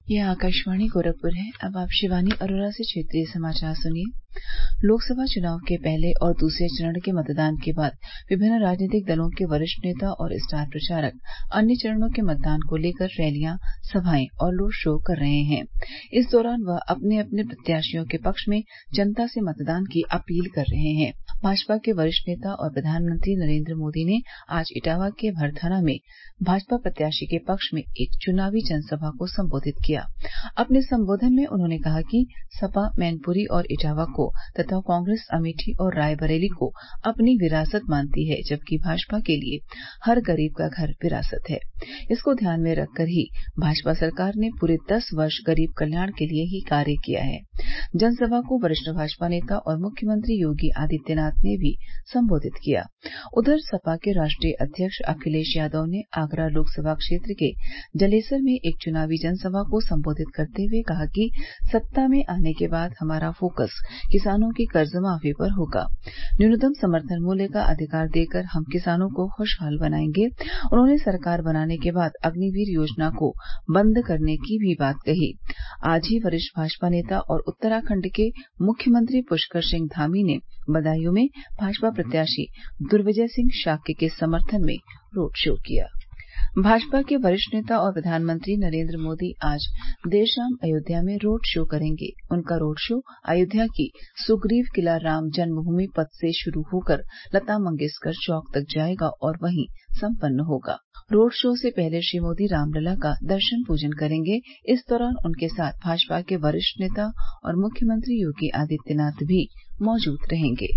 ये आकाशवाणी गोरखपुर है। अब आप शिवानी अरोरा से क्षेत्रीय समाचार सुनिए। लोकसभा चुनाव के पहले और दूसरे चरण के मतदान के बाद विभिन्न राजनीतिक दलों के वरिष्ठ नेता और स्टार प्रचारक अन्य चरणों के मतदान को लेकर रैलियां, सभाएं और रोड शो कर रहे हैं। इस दौरान वह अपने अपने प्रत्याशियों के पक्ष में जनता से मतदान की अपील कर रहे हैं। भाजपा के वरिष्ठ नेता और प्रधानमंत्री नरेंद्र मोदी ने आज इटावा के भरथरा में भाजपा प्रत्याशी के पक्ष में एक चुनावी जनसभा को संबोधित किया। अपने संबोधन में उन्होंने कहा कि सपा मैनपुरी और इटावा को तथा कांग्रेस अमेठी और रायबरेली को अपनी विरासत मानती है, जबकि भाजपा के लिए हर गरीब का घर विरासत है। इसको ध्यान में रखकर ही भाजपा सरकार ने पूरे 10 वर्ष गरीब कल्याण के लिए ही कार्य किया है। जनसभा को वरिष्ठ भाजपा नेता और मुख्यमंत्री योगी आदित्यनाथ ने भी संबोधित किया। उधर सपा के राष्ट्रीय अध्यक्ष अखिलेश यादव ने आगरा लोकसभा क्षेत्र के जलेसर में एक चुनावी जनसभा को संबोधित करते हुए कहा कि सत्ता में आने के बाद हमारा फोकस किसानों की कर्ज माफी पर होगा। न्यूनतम समर्थन मूल्य का अधिकार देकर हम किसानों को खुशहाल बनाएंगे। उन्होंने सरकार बनाने के बाद अग्निवीर योजना को बंद करने की भी बात कही। आज ही वरिष्ठ भाजपा नेता और उत्तराखंड के मुख्यमंत्री पुष्कर सिंह धामी ने बदायूं में भाजपा प्रत्याशी दुर्विजय सिंह शाक्य के समर्थन में रोड शो किया। भाजपा के वरिष्ठ नेता और प्रधानमंत्री नरेंद्र मोदी आज देर शाम अयोध्या में रोड शो करेंगे। उनका रोड शो अयोध्या की सुग्रीव किला राम जन्मभूमि पथ से शुरू होकर लता मंगेशकर चौक तक जाएगा और वहीं संपन्न होगा। रोड शो से पहले श्री मोदी रामलला का दर्शन पूजन करेंगे। इस दौरान उनके साथ भाजपा के वरिष्ठ नेता और मुख्यमंत्री योगी आदित्यनाथ भी मौजूद रहेंगे।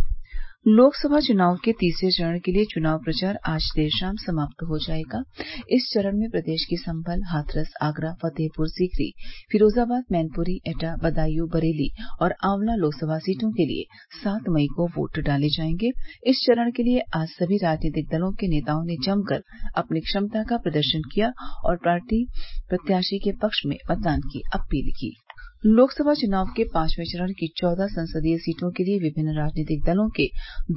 लोकसभा चुनाव के तीसरे चरण के लिए चुनाव प्रचार आज देर शाम समाप्त हो जाएगा। इस चरण में प्रदेश की संभल, हाथरस, आगरा, फतेहपुर सीकरी, फिरोजाबाद, मैनपुरी, एटा, बदायूं, बरेली और आंवला लोकसभा सीटों के लिए 7 मई को वोट डाले जाएंगे। इस चरण के लिए आज सभी राजनीतिक दलों के नेताओं ने जमकर अपनी क्षमता का प्रदर्शन किया और पार्टी प्रत्याशी के पक्ष में मतदान की अपील की। लोकसभा चुनाव के 5वें चरण की 14 संसदीय सीटों के लिए विभिन्न राजनीतिक दलों के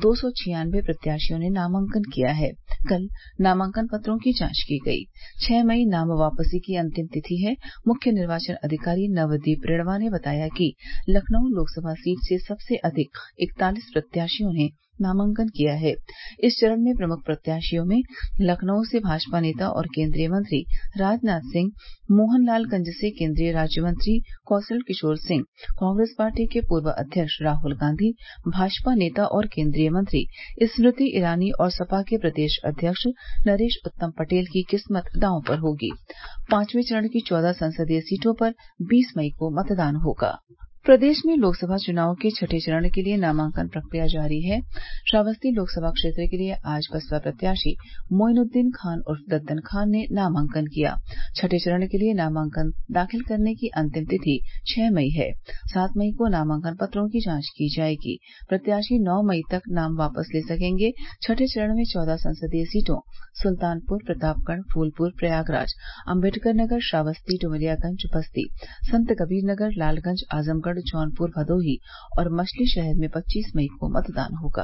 296 प्रत्याशियों ने नामांकन किया है। कल नामांकन पत्रों की जांच की गई। 6 मई नाम वापसी की अंतिम तिथि है। मुख्य निर्वाचन अधिकारी नवदीप रेणवा ने बताया कि लखनऊ लोकसभा सीट से सबसे अधिक 41 प्रत्याशियों ने नामांकन किया है। इस चरण में प्रमुख प्रत्याशियों में लखनऊ से भाजपा नेता और केंद्रीय मंत्री राजनाथ सिंह, मोहनलालगंज से केंद्रीय राज्य मंत्री कौशल किशोर सिंह, कांग्रेस पार्टी के पूर्व अध्यक्ष राहुल गांधी, भाजपा नेता और केंद्रीय मंत्री स्मृति ईरानी और सपा के प्रदेश अध्यक्ष नरेश उत्तम पटेल की किस्मत दांव पर होगी। 5वें चरण की 14 संसदीय सीटों पर 20 मई को मतदान होगा। प्रदेश में लोकसभा चुनाव के छठे चरण के लिए नामांकन प्रक्रिया जारी है। श्रावस्ती लोकसभा क्षेत्र के लिए आज बसपा प्रत्याशी मोइनुद्दीन खान उर्फ दद्दन खान ने नामांकन किया। छठे चरण के लिए नामांकन दाखिल करने की अंतिम तिथि 6 मई है। 7 मई को नामांकन पत्रों की जांच की जाएगी। प्रत्याशी 9 मई तक नाम वापस ले सकेंगे। छठे चरण में 14 संसदीय सीटों सुल्तानपुर, प्रतापगढ़, फूलपुर, प्रयागराज, अम्बेडकर नगर, श्रावस्ती, डुमरियागंज, बस्ती, संत कबीर नगर, लालगंज, आजमगढ़, जौनपुर, भदोही और मछलीशहर में 25 मई को मतदान होगा।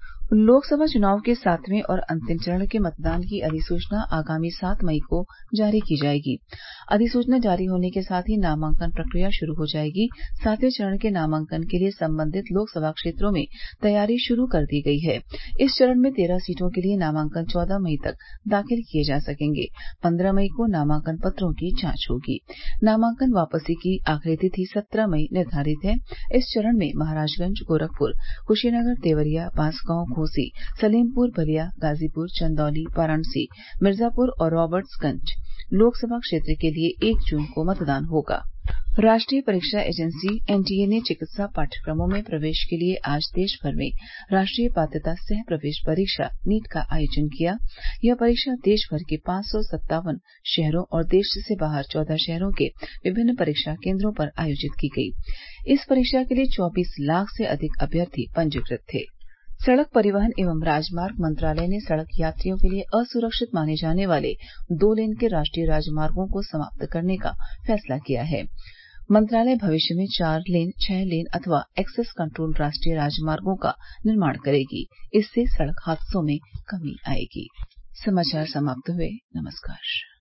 लोकसभा चुनाव के 7वें और अंतिम चरण के मतदान की अधिसूचना आगामी 7 मई को जारी की जाएगी। अधिसूचना जारी होने के साथ ही नामांकन प्रक्रिया शुरू हो जाएगी। 7वें चरण के नामांकन के लिए संबंधित लोकसभा क्षेत्रों में तैयारी शुरू कर दी गई है। इस चरण में 13 सीटों के लिए नामांकन 14 मई तक दाखिल किए जा सकेंगे। 15 मई को नामांकन पत्रों की जांच होगी। नामांकन वापसी की आखिरी तिथि 17 मई निर्धारित है। इस चरण में महाराजगंज, गोरखपुर, कुशीनगर, देवरिया, बांसगांव, घोसी, सलेमपुर, बलिया, गाजीपुर, चंदौली, वाराणसी, मिर्जापुर और रॉबर्ट्सगंज लोकसभा क्षेत्र के लिए 1 जून को मतदान होगा। राष्ट्रीय परीक्षा एजेंसी एनटीए ने चिकित्सा पाठ्यक्रमों में प्रवेश के लिए आज देश भर में राष्ट्रीय पात्रता सह प्रवेश परीक्षा नीट का आयोजन किया। यह परीक्षा देश भर के 557 शहरों और देश से बाहर 14 शहरों के विभिन्न परीक्षा केंद्रों पर आयोजित की गई। इस परीक्षा के लिए 24 लाख से अधिक अभ्यर्थी पंजीकृत थे। सड़क परिवहन एवं राजमार्ग मंत्रालय ने सड़क यात्रियों के लिए असुरक्षित माने जाने वाले 2 लेन के राष्ट्रीय राजमार्गों को समाप्त करने का फैसला किया है। मंत्रालय भविष्य में 4 लेन, 6 लेन अथवा एक्सेस कंट्रोल राष्ट्रीय राजमार्गों का निर्माण करेगी। इससे सड़क हादसों में कमी आएगी। समाचार समाप्त हुए। नमस्कार।